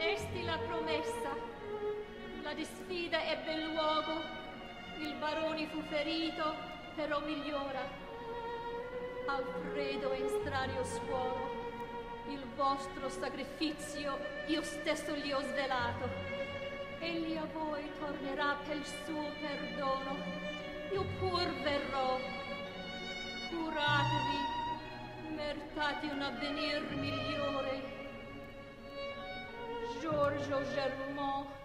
Tenesti la promessa. La disfida ebbe luogo. Il barone fu ferito, però migliora. Alfredo è in strario suolo. Il vostro sacrificio io stesso gli ho svelato. Egli a voi tornerà per il suo perdono. Io pur verrò. Curatevi, meritate un avvenir migliore. Giorgio Germont.